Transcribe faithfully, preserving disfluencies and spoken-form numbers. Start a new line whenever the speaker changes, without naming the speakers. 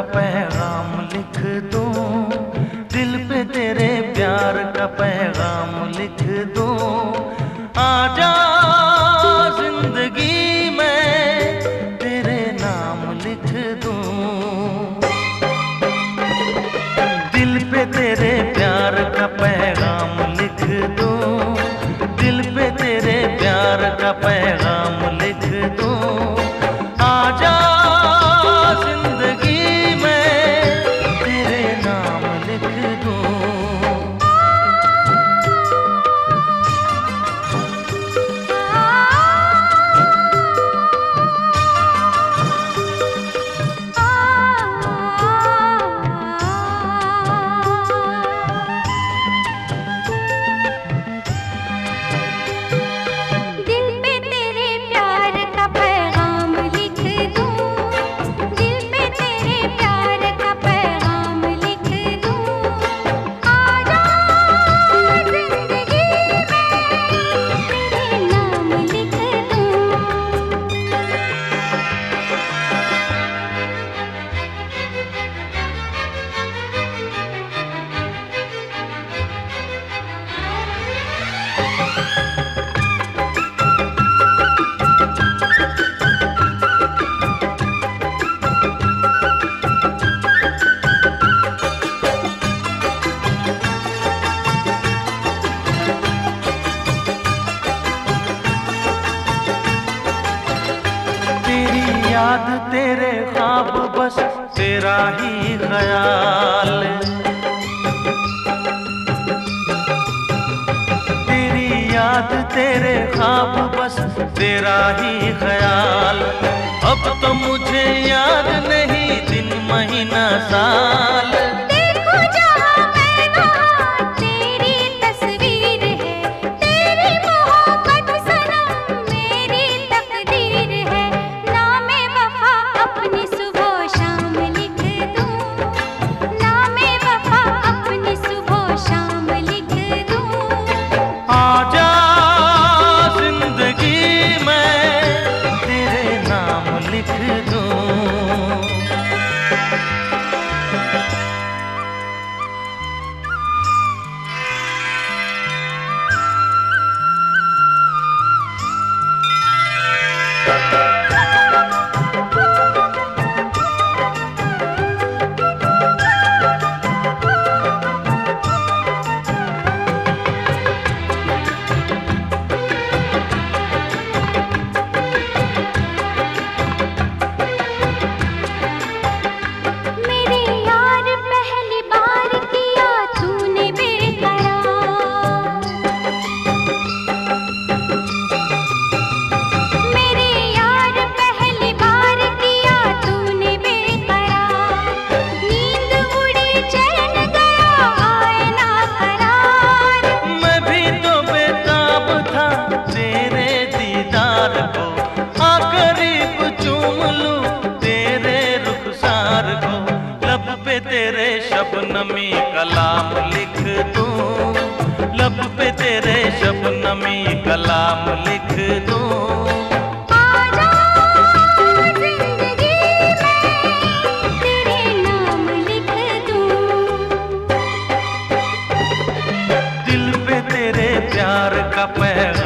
का पैगाम लिख दूं, दिल पे तेरे प्यार का पैगाम लिख दूं। आजा जिंदगी में तेरे नाम लिख दूं, दिल पे तेरे प्यार का पैगाम लिख दूं, दिल पे तेरे प्यार का पैगाम लिख दूं। आजा जिंदगी में तेरे नाम लिख दूं। याद तेरे ख्वाब बस तेरा ही ख्याल, तेरी याद तेरे ख्वाब बस तेरा ही ख्याल। अब तो मुझे याद नहीं दिन महीना साल।
देखो जहाँ मैं वहाँ तेरी तस्वीर है, तेरी मोहब्बत सनम मेरी तकदीर है। नामे वफा अपनी सुबह शाम लिख दूं, नामे वफा अपनी सुबह शाम लिख दूं।
आजा जिंदगी में तेरे नाम लिख दूं, तेरे शबनमी कलाम लिख दूं, लब पे तेरे शबनमी कलाम लिख दूं।
आजा जिंदगी में तेरे नाम लिख दूं,
दिल पे तेरे प्यार का पैगाम